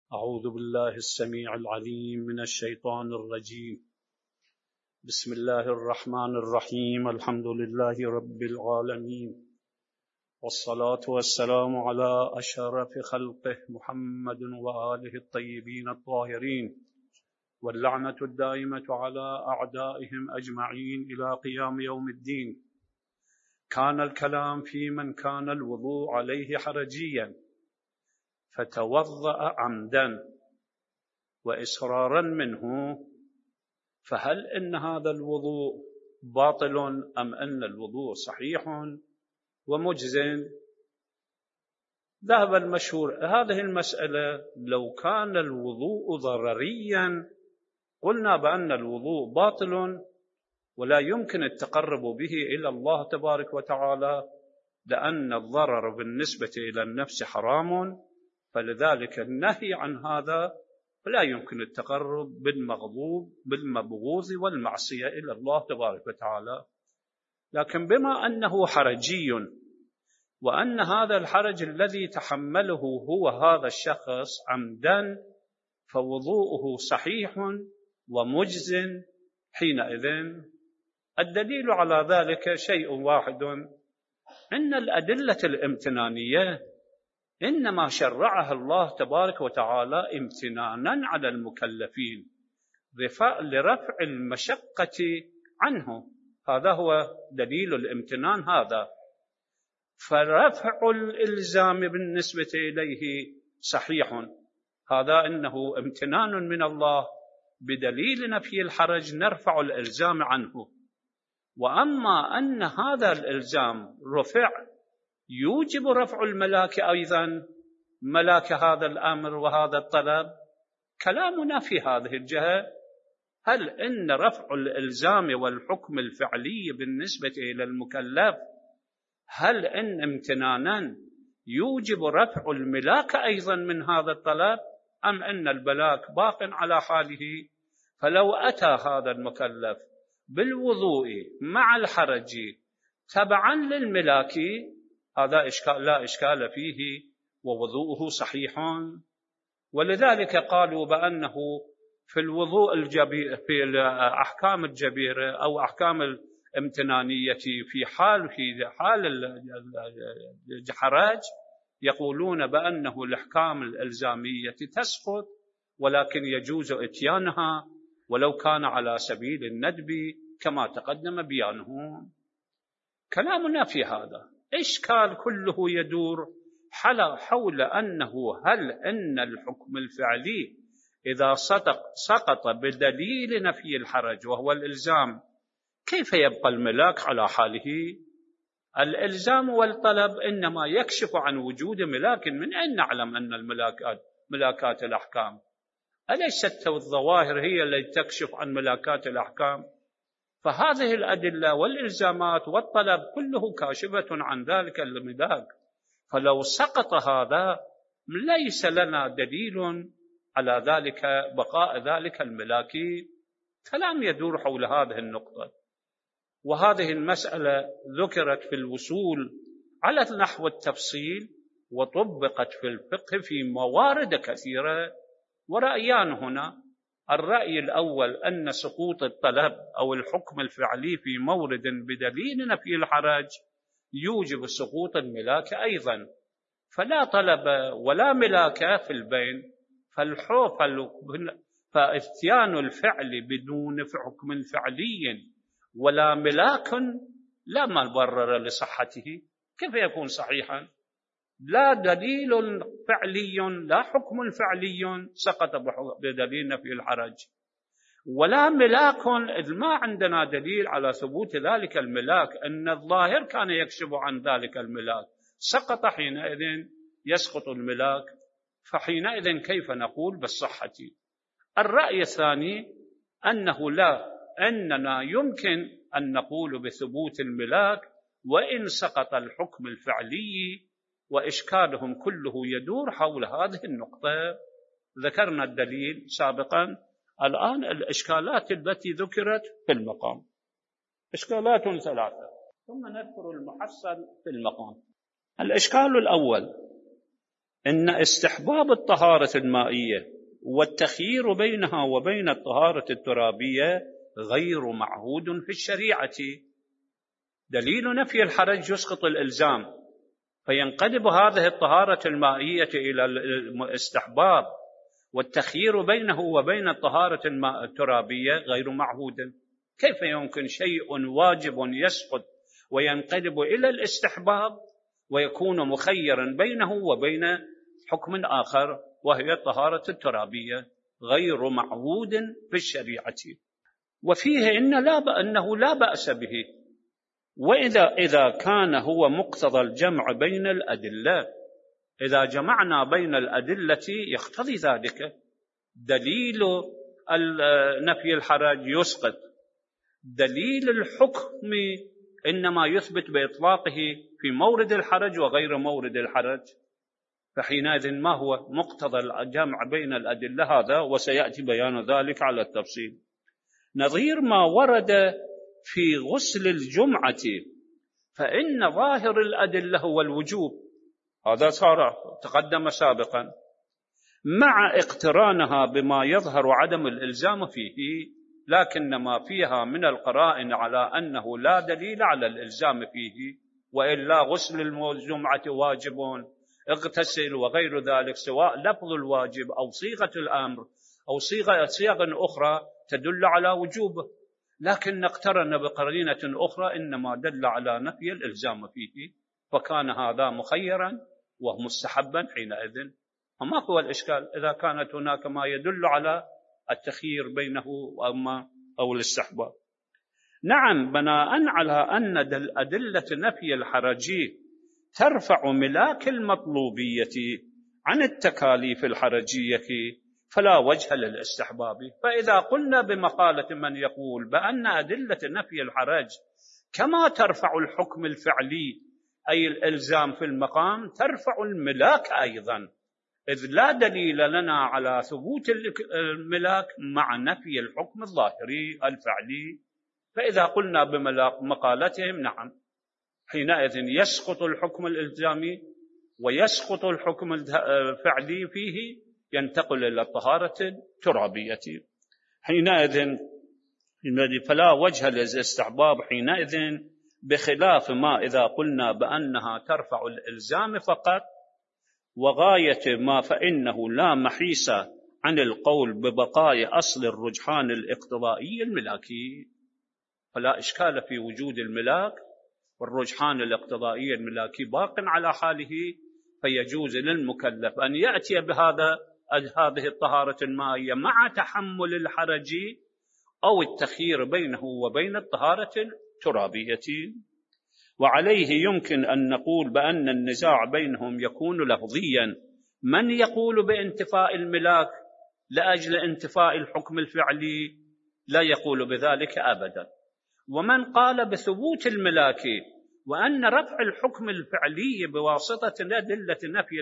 أعوذ بالله السميع العليم من الشيطان الرجيم. بسم الله الرحمن الرحيم. الحمد لله رب العالمين، والصلاة والسلام على أشرف خلقه محمد وآله الطيبين الطاهرين، واللعنة الدائمة على أعدائهم أجمعين إلى قيام يوم الدين. كان الكلام في من كان الوضوء عليه حرجيا فتوضأ عمدا وإصرارا منه، فهل إن هذا الوضوء باطل أم أن الوضوء صحيح ومجزٍ؟ ذهب المشهور هذه المسألة لو كان الوضوء ضرريا قلنا بأن الوضوء باطل ولا يمكن التقرب به إلى الله تبارك وتعالى، لأن الضرر بالنسبة إلى النفس حرام، فلذلك النهي عن هذا فلا يمكن التقرب بالمبغوض والمعصية إلى الله تبارك وتعالى. لكن بما أنه حرجي، وأن هذا الحرج الذي تحمله هو هذا الشخص عمدا، فوضوءه صحيح ومجز حينئذ. الدليل على ذلك شيء واحد، إن الأدلة الامتنانية إنما شرعها الله تبارك وتعالى امتنانا على المكلفين لرفع المشقة عنه، هذا هو دليل الامتنان هذا. فرفع الإلزام بالنسبة إليه صحيح، هذا إنه امتنان من الله بدليل نفي الحرج نرفع الإلزام عنه. وأما أن هذا الإلزام رفع يوجب رفع الملاك أيضا، ملاك هذا الأمر وهذا الطلب، كلامنا في هذه الجهة هل إن رفع الإلزام والحكم الفعلي بالنسبة إلى المكلف، هل إن امتنانا يوجب رفع الملاك أيضا من هذا الطلب، أم أن الملاك باق على حاله؟ فلو أتى هذا المكلف بالوضوء مع الحرج تبعا للملاك، هذا لا إشكال فيه ووضوءه صحيح. ولذلك قالوا بأنه في الوضوء الجبير في أحكام الجبيرة أو أحكام الامتنانية في حال الحرج، يقولون بأنه الأحكام الإلزامية تسقط، ولكن يجوز إتيانها ولو كان على سبيل الندب كما تقدم بيانه. كلامنا في هذا إشكال كله يدور حول أنه هل أن الحكم الفعلي إذا سقط بدليل نفي الحرج وهو الإلزام، كيف يبقى الملاك على حاله؟ الإلزام والطلب إنما يكشف عن وجود ملاك، من أين نعلم أن ملاكات الأحكام؟ أليست الظواهر هي التي تكشف عن ملاكات الأحكام؟ فهذه الأدلة والإلزامات والطلب كله كاشفة عن ذلك الملاك، فلو سقط هذا ليس لنا دليل على ذلك بقاء ذلك الملاك. كلام يدور حول هذه النقطة، وهذه المسألة ذكرت في الوصول على نحو التفصيل وطبقت في الفقه في موارد كثيرة. ورأيان هنا: الرأي الأول أن سقوط الطلب أو الحكم الفعلي في مورد بدليل نفي الحرج يوجب سقوط الملاك أيضا، فلا طلب ولا ملاك في البين، فإتيان الفعل بدون حكم فعلي ولا ملاك لا مبرر لصحته، كيف يكون صحيحا؟ لا دليل فعلي لا حكم فعلي سقط بدليل نفي الحرج، ولا ملاك، إذ ما عندنا دليل على ثبوت ذلك الملاك، أن الظاهر كان يكشف عن ذلك الملاك، سقط حينئذ يسقط الملاك، فحينئذ كيف نقول بالصحة؟ الرأي الثاني أنه لا، أننا يمكن أن نقول بثبوت الملاك وإن سقط الحكم الفعلي، وإشكالهم كله يدور حول هذه النقطة. ذكرنا الدليل سابقا، الآن الإشكالات التي ذكرت في المقام إشكالات ثلاثة، ثم نذكر المحصل في المقام. الإشكال الأول: إن استحباب الطهارة المائية والتخيير بينها وبين الطهارة الترابية غير معهود في الشريعة. دليل نفي الحرج يسقط الإلزام، فينقلب هذه الطهارة المائية إلى الاستحباب، والتخيير بينه وبين الطهارة الترابية غير معهود. كيف يمكن شيء واجب يسقط وينقلب إلى الاستحباب ويكون مخيرا بينه وبين حكم آخر وهي الطهارة الترابية؟ غير معهود في الشريعة. وفيه أنه لا بأس به، وإذا كان هو مقتضى الجمع بين الأدلة، إذا جمعنا بين الأدلة يقتضي ذلك. دليل نفي الحرج يسقط، دليل الحكم إنما يثبت بإطلاقه في مورد الحرج وغير مورد الحرج، فحينئذ ما هو مقتضى الجمع بين الأدلة؟ هذا وسيأتي بيان ذلك على التفصيل. نظير ما ورد في غسل الجمعة، فإن ظاهر الأدلة هو الوجوب، هذا صار تقدم سابقا، مع اقترانها بما يظهر عدم الإلزام فيه، لكن ما فيها من القرائن على أنه لا دليل على الإلزام فيه، وإلا غسل الجمعة واجب، اغتسل وغير ذلك، سواء لفظ الواجب أو صيغة الأمر أو صيغ أخرى تدل على وجوبه، لكن اقترن بقرينة أخرى إنما دل على نفي الإلزام فيه، فكان هذا مخيرا ومستحبا حينئذ. فما هو الإشكال إذا كانت هناك ما يدل على التخيير بينه أو الاستحباب؟ نعم، بناء على أن أدلة نفي الحرج ترفع ملاك المطلوبية عن التكاليف الحرجية فلا وجه للاستحباب. فإذا قلنا بمقالة من يقول بأن أدلة نفي الحرج كما ترفع الحكم الفعلي أي الإلزام في المقام ترفع الملاك أيضا، إذ لا دليل لنا على ثبوت الملاك مع نفي الحكم الظاهري الفعلي. فإذا قلنا بمقالتهم نعم، حينئذ يسقط الحكم الإلزامي ويسقط الحكم الفعلي فيه، ينتقل إلى الطهارة الترابية. حينئذ فلا وجه للاستحباب حينئذ، بخلاف ما إذا قلنا بأنها ترفع الإلزام فقط وغاية ما فإنه لا محيص عن القول ببقاء أصل الرجحان الاقتضائي الملاكي، فلا إشكال في وجود الملاك، والرجحان الاقتضائي الملاكي باق على حاله، فيجوز للمكلف أن يأتي هذه الطهارة المائية مع تحمل الحرج أو التخيير بينه وبين الطهارة الترابية. وعليه يمكن أن نقول بأن النزاع بينهم يكون لفظيا، من يقول بانتفاء الملاك لأجل انتفاء الحكم الفعلي لا يقول بذلك أبدا، ومن قال بثبوت الملاك وأن رفع الحكم الفعلي بواسطة أدلة نفي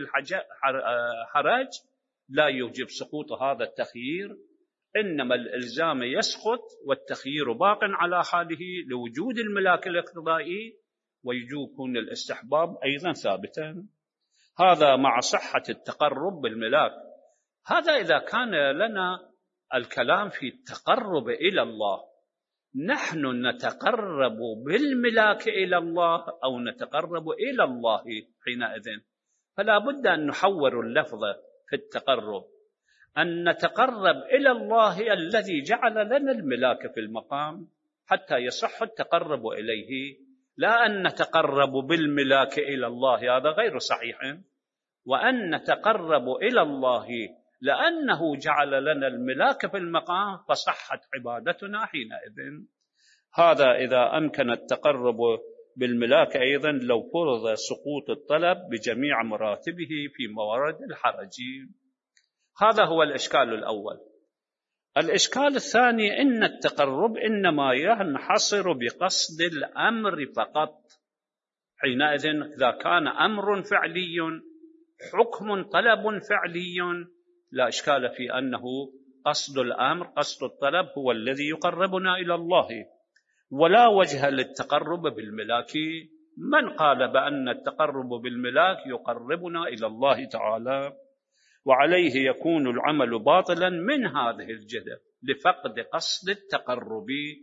الحرج لا يوجب سقوط هذا التخيير، إنما الإلزام يسقط والتخيير باق على حاله لوجود الملاك الاقتضائي، ويكون الاستحباب أيضا ثابتا. هذا مع صحة التقرب بالملاك. هذا إذا كان لنا الكلام في التقرب إلى الله، نحن نتقرب بالملاك إلى الله أو نتقرب إلى الله حينئذ، فلا بد أن نحور اللفظ في التقرب، أن نتقرب إلى الله الذي جعل لنا الملاك في المقام حتى يصح التقرب إليه، لا أن نتقرب بالملاك إلى الله، هذا غير صحيح، وأن نتقرب إلى الله لأنه جعل لنا الملاك في المقام فصحت عبادتنا حينئذ. هذا إذا أمكن التقرب بالملاك أيضا لو فرض سقوط الطلب بجميع مراتبه في موارد الحرج. هذا هو الإشكال الأول. الإشكال الثاني إن التقرب إنما ينحصر بقصد الأمر فقط. حينئذ إذا كان أمر فعلي حكم طلب فعلي لا إشكال في أنه قصد الأمر قصد الطلب هو الذي يقربنا إلى الله، ولا وجه للتقرب بالملاك من قال بأن التقرب بالملاك يقربنا إلى الله تعالى؟ وعليه يكون العمل باطلا من هذه الجهة لفقد قصد التقرب.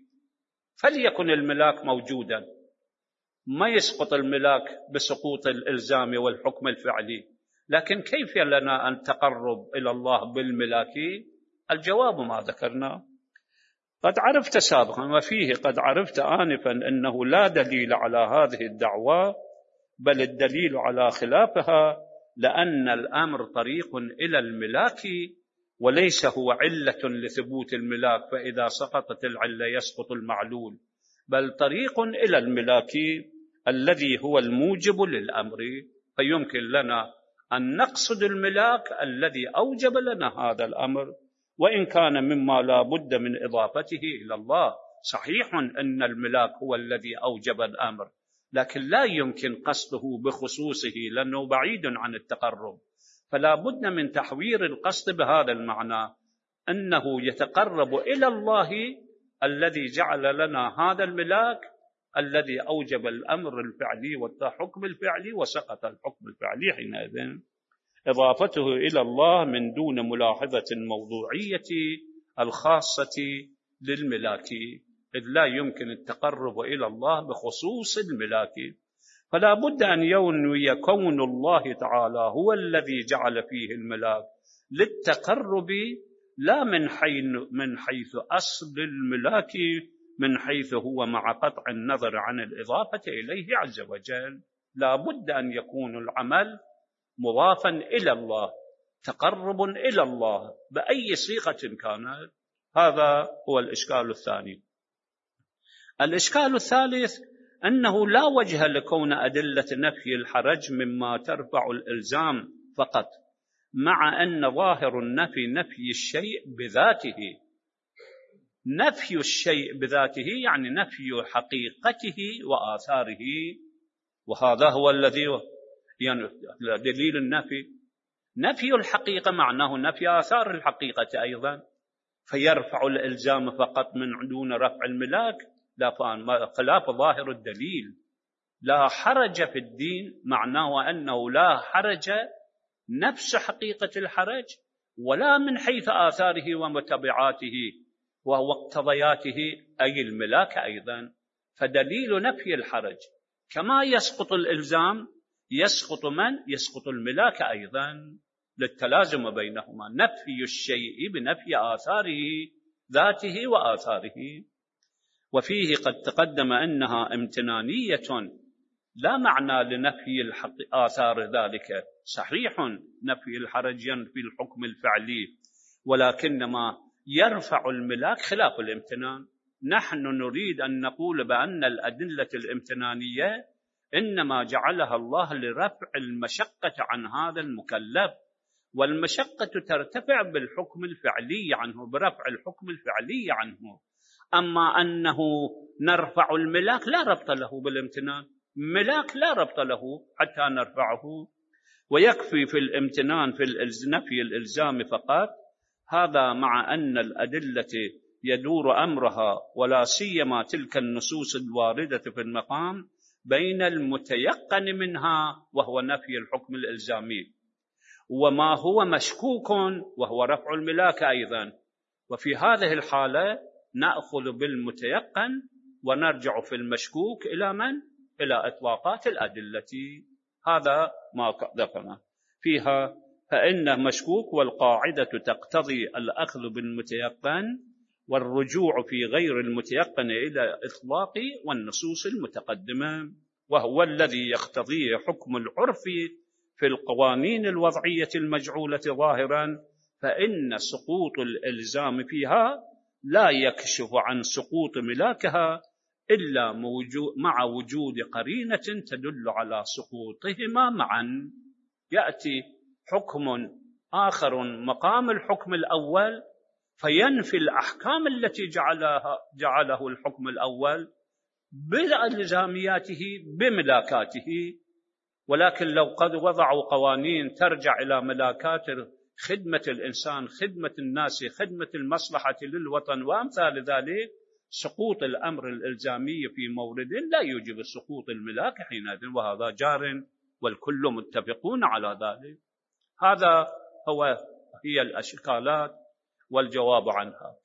فليكن الملاك موجودا، ما يسقط الملاك بسقوط الإلزام والحكم الفعلي، لكن كيف لنا أن تقرب إلى الله بالملاك؟ الجواب ما ذكرنا. قد عرفت سابقا وفيه قد عرفت آنفا أنه لا دليل على هذه الدعوة، بل الدليل على خلافها، لأن الأمر طريق إلى الملاك وليس هو علة لثبوت الملاك، فإذا سقطت العلة يسقط المعلول، بل طريق إلى الملاك الذي هو الموجب للأمر. فيمكن لنا أن نقصد الملاك الذي أوجب لنا هذا الأمر، وإن كان مما لا بد من إضافته إلى الله. صحيح أن الملاك هو الذي أوجب الأمر، لكن لا يمكن قصده بخصوصه لأنه بعيد عن التقرب، فلا بد من تحوير القصد بهذا المعنى، أنه يتقرب إلى الله الذي جعل لنا هذا الملاك الذي أوجب الأمر الفعلي والحكم الفعلي وسقط الحكم الفعلي. حينئذ إضافته إلى الله من دون ملاحظة الموضوعية الخاصة للملاك، إذ لا يمكن التقرب إلى الله بخصوص الملاك، فلا بد أن ينوي كون الله تعالى هو الذي جعل فيه الملاك للتقرب، لا من حيث أصل الملاك، من حيث هو مع قطع النظر عن الإضافة إليه عز وجل. لا بد أن يكون العمل مضافا إلى الله، تقرب إلى الله بأي صيغة كانت. هذا هو الإشكال الثاني. الإشكال الثالث أنه لا وجه لكون أدلة نفي الحرج مما ترفع الإلزام فقط، مع أن ظاهر النفي نفي الشيء بذاته. نفي الشيء بذاته يعني نفي حقيقته وآثاره، وهذا هو الذي يعني دليل النفي. نفي الحقيقة معناه نفي آثار الحقيقة أيضا، فيرفع الإلزام فقط من دون رفع الملاك، لا خلاف ظاهر الدليل. لا حرج في الدين معناه أنه لا حرج نفس حقيقة الحرج، ولا من حيث آثاره ومتبعاته ومقتضياته أي الملاك أيضا. فدليل نفي الحرج كما يسقط الإلزام يسقط يسقط الملاك أيضا، للتلازم بينهما، نفي الشيء بنفي آثاره ذاته وآثاره. وفيه قد تقدم أنها امتنانية لا معنى لنفي آثار ذلك. صحيح نفي الحرج ينفي الحكم الفعلي، ولكنما يرفع الملاك خلاف الامتنان. نحن نريد أن نقول بأن الأدلة الامتنانية إنما جعلها الله لرفع المشقة عن هذا المكلف، والمشقة ترتفع بالحكم الفعلي عنه، برفع الحكم الفعلي عنه. أما أنه نرفع الملاك لا ربط له بالامتنان، ملاك لا ربط له حتى نرفعه. ويكفي في الامتنان في نفي الإلزام فقط. هذا مع أن الأدلة يدور أمرها ولا سيما تلك النصوص الواردة في المقام بين المتيقن منها وهو نفي الحكم الإلزامي، وما هو مشكوك وهو رفع الملاك أيضا. وفي هذه الحالة نأخذ بالمتيقن ونرجع في المشكوك إلى من؟ إلى إطلاقات الأدلة. هذا ما ذكرنا فيها، فإن مشكوك والقاعدة تقتضي الأخذ بالمتيقن والرجوع في غير المتيقن إلى إطلاق والنصوص المتقدمة، وهو الذي يقتضيه حكم العرف في القوانين الوضعية المجعولة ظاهرا، فإن سقوط الإلزام فيها لا يكشف عن سقوط ملاكها إلا مع وجود قرينة تدل على سقوطهما معا. يأتي حكم آخر مقام الحكم الأول فينفي الأحكام التي جعله الحكم الأول بإلزامياته بملاكاته. ولكن لو قد وضعوا قوانين ترجع إلى ملاكات خدمة الإنسان، خدمة الناس، خدمة المصلحة للوطن وأمثال ذلك، سقوط الأمر الإلزامي في مورد لا يوجب سقوط الملاك حينئذ، وهذا جار والكل متفقون على ذلك. هذا هي الأشكالات والجواب عنها.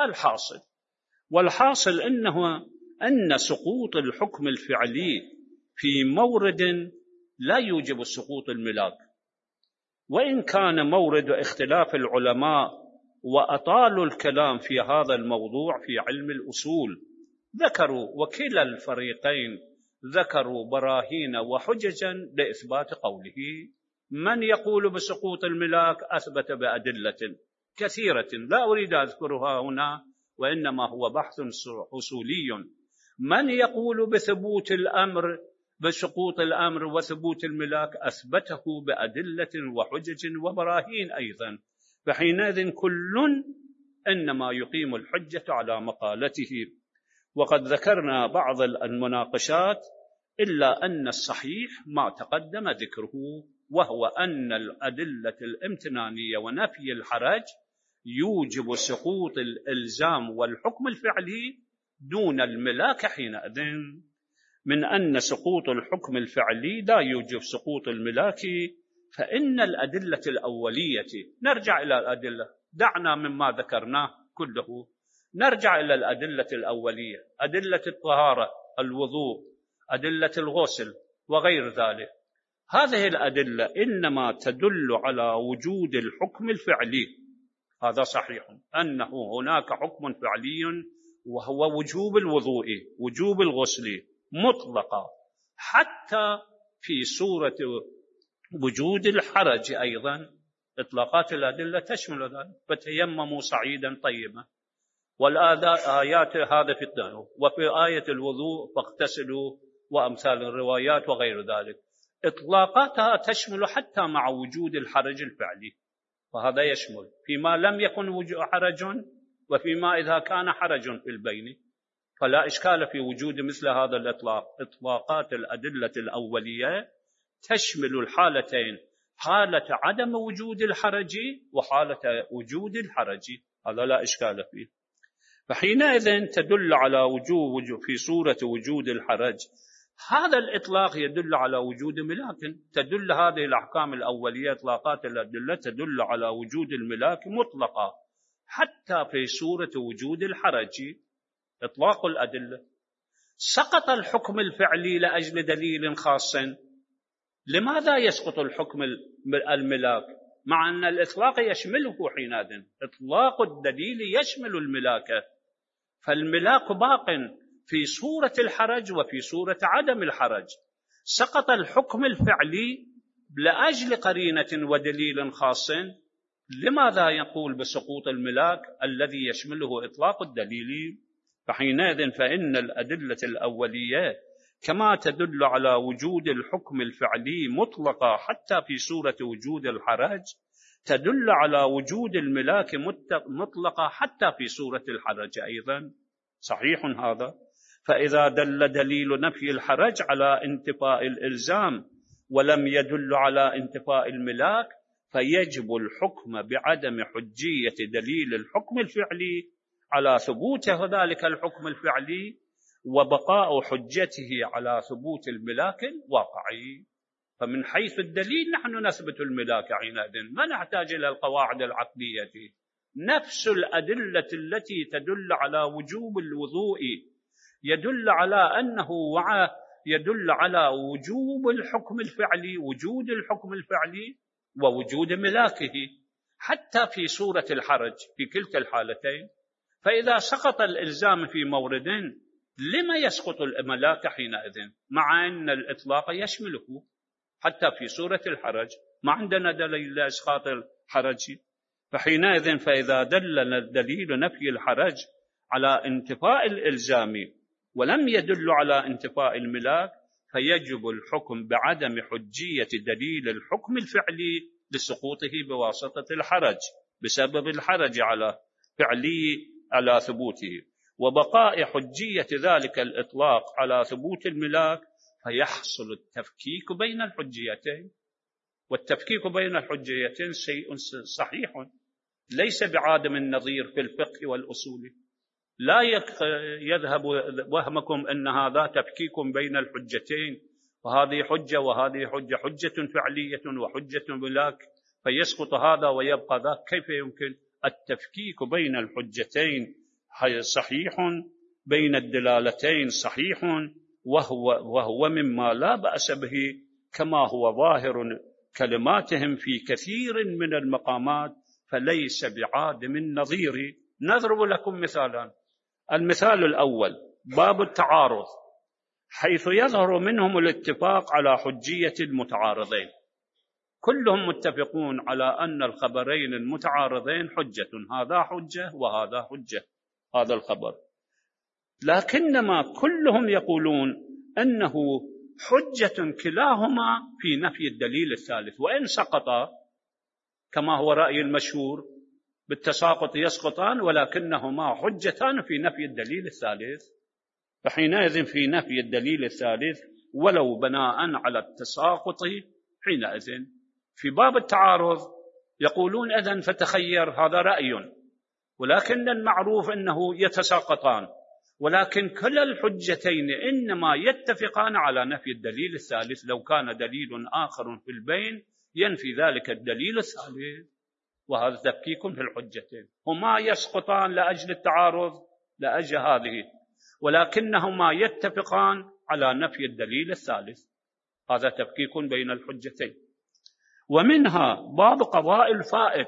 والحاصل أن سقوط الحكم الفعلي في مورد لا يوجب سقوط الملاك، وإن كان مورد اختلاف العلماء وأطالوا الكلام في هذا الموضوع في علم الأصول، ذكروا وكلا الفريقين ذكروا براهين وحججا لإثبات قوله. من يقول بسقوط الملاك أثبت بأدلة كثيرة لا أريد أذكرها هنا، وإنما هو بحث أصولي. من يقول بثبوت الأمر بسقوط الأمر وثبوت الملاك أثبته بأدلة وحجج وبراهين أيضا، فحينئذ كل إنما يقيم الحجة على مقالته. وقد ذكرنا بعض المناقشات، إلا أن الصحيح ما تقدم ذكره، وهو أن الأدلة الامتنانية ونفي الحرج يوجب سقوط الإلزام والحكم الفعلي دون الملاك حينئذ، من أن سقوط الحكم الفعلي لا يوجب سقوط الملاك. فإن الأدلة الأولية، نرجع إلى الأدلة، دعنا مما ذكرناه كله، نرجع إلى الأدلة الأولية، أدلة الطهارة، الوضوء، أدلة الغسل وغير ذلك. هذه الأدلة إنما تدل على وجود الحكم الفعلي، هذا صحيح أنه هناك حكم فعلي وهو وجوب الوضوء وجوب الغسل مطلقا، حتى في صورة وجود الحرج أيضا إطلاقات الأدلة تشمل ذلك، فتيمموا صعيدا طيبا، والآيات هذا في الدنيا، وفي آية الوضوء فاغتسلوا، وأمثال الروايات وغير ذلك، إطلاقاتها تشمل حتى مع وجود الحرج الفعلي، وهذا يشمل فيما لم يكن حرج، وفيما إذا كان حرج في البين، فلا إشكال في وجود مثل هذا الإطلاق. إطلاقات الأدلة الأولية تشمل الحالتين، حالة عدم وجود الحرج وحالة وجود الحرج، هذا لا إشكال فيه. فحينئذ تدل على وجود في صورة وجود الحرج، هذا الإطلاق يدل على وجود ملاك، تدل هذه الأحكام الأولية إطلاقات الأدلة تدل على وجود الملاك مطلقة، حتى في صورة وجود الحرج إطلاق الأدلة. سقط الحكم الفعلي لأجل دليل خاص، لماذا يسقط الحكم الملاك مع أن الإطلاق يشمله حينئذ؟ إطلاق الدليل يشمل الملاك، فالملاك باق في صورة الحرج وفي صورة عدم الحرج. سقط الحكم الفعلي لأجل قرينة ودليل خاص، لماذا يقول بسقوط الملاك الذي يشمله إطلاق الدليل؟ فحينئذ فإن الأدلة الأولية كما تدل على وجود الحكم الفعلي مطلقة حتى في صورة وجود الحرج، تدل على وجود الملاك مطلقة حتى في صورة الحرج أيضا. صحيح هذا. فإذا دل دليل نفي الحرج على انتفاء الإلزام ولم يدل على انتفاء الملاك، فيجب الحكم بعدم حجية دليل الحكم الفعلي على ثبوت ذلك الحكم الفعلي، وبقاء حجته على ثبوت الملاك الواقعي. فمن حيث الدليل نحن نثبت الملاك حينئذ، ما نحتاج إلى القواعد العقلية. نفس الأدلة التي تدل على وجوب الوضوء يدل على أنه يدل على وجوب الحكم الفعلي، وجود الحكم الفعلي ووجود ملاكه حتى في صورة الحرج في كلتا الحالتين. فإذا سقط الإلزام في مورد، لما يسقط الملاك حينئذ مع أن الإطلاق يشمله حتى في صورة الحرج؟ ما عندنا دليل لإسقاط الحرج. فحينئذ فإذا دل دليل نفي الحرج على انتفاء الإلزام ولم يدل على انتفاء الملاك، فيجب الحكم بعدم حجية دليل الحكم الفعلي لسقوطه بواسطة الحرج، بسبب الحرج على فعلي على ثبوته، وبقاء حجية ذلك الإطلاق على ثبوت الملاك، فيحصل التفكيك بين الحجيتين. والتفكيك بين الحجيتين شيء صحيح ليس بعادم النظير في الفقه والأصول، لا يذهب وهمكم أن هذا تفكيك بين الحجتين، وهذه حجة وهذه حجة، حجة فعلية وحجة بلاك، فيسقط هذا ويبقى ذاك. كيف يمكن التفكيك بين الحجتين؟ صحيح بين الدلالتين صحيح، وهو مما لا بأس به، كما هو ظاهر كلماتهم في كثير من المقامات، فليس بعادم النظير. نضرب لكم مثالا. المثال الأول باب التعارض، حيث يظهر منهم الاتفاق على حجية المتعارضين، كلهم متفقون على أن الخبرين المتعارضين حجة، هذا حجة وهذا حجة، هذا الخبر، لكنما كلهم يقولون أنه حجة كلاهما في نفي الدليل الثالث، وإن سقطا كما هو رأي المشهور بالتساقط يسقطان، ولكنهما حجتان في نفي الدليل الثالث. فحينئذ في نفي الدليل الثالث ولو بناء على التساقط، حينئذ في باب التعارض يقولون إذن فتخير، هذا رأي، ولكن المعروف أنه يتساقطان، ولكن كلا الحجتين إنما يتفقان على نفي الدليل الثالث. لو كان دليل آخر في البين ينفي ذلك الدليل الثالث، وهذا تفكيك في الحجتين. هما يسقطان لأجل التعارض، لأجل هذه، ولكنهما يتفقان على نفي الدليل الثالث، هذا تفكيك بين الحجتين. ومنها باب قضاء الفائت،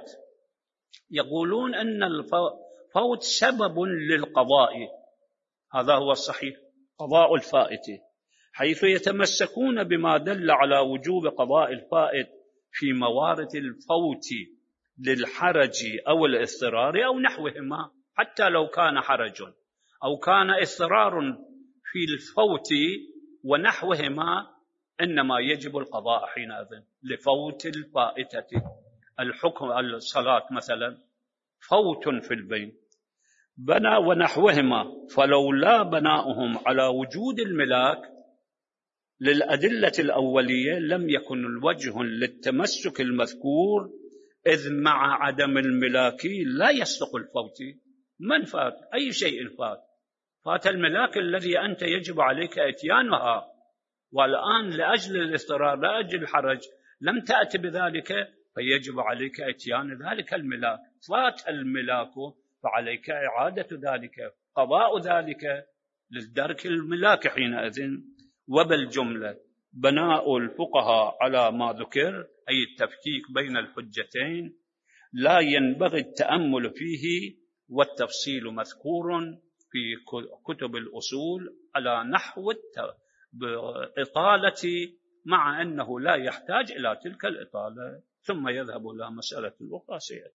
يقولون أن الفوت سبب للقضاء، هذا هو الصحيح، قضاء الفائت، حيث يتمسكون بما دل على وجوب قضاء الفائت في موارد الفوت للحرج أو الاضطرار أو نحوهما. حتى لو كان حرج أو كان اضطرار في الفوت ونحوهما، إنما يجب القضاء حينئذ لفوت الفائتة. الحكم الصلاة مثلا فوت في البين، بنى ونحوهما، فلولا بناؤهم على وجود الملاك للأدلة الأولية لم يكن الوجه للتمسك المذكور، إذ مع عدم الملاك لا يصدق الفوت. من فات؟ أي شيء فات الملاك الذي أنت يجب عليك إتيانها، والآن لأجل الاضطرار لأجل الحرج لم تأتي بذلك، فيجب عليك إتيان ذلك الملاك. فات الملاك فعليك إعادة ذلك، قضاء ذلك للدرك الملاك حينئذ. وبالجملة بناء الفقهاء على ما ذكر، أي التفكيك بين الحجتين، لا ينبغي التأمل فيه والتفصيل مذكور في كتب الأصول على نحو إطالة، مع أنه لا يحتاج إلى تلك الإطالة، ثم يذهب إلى مسألة أخرى.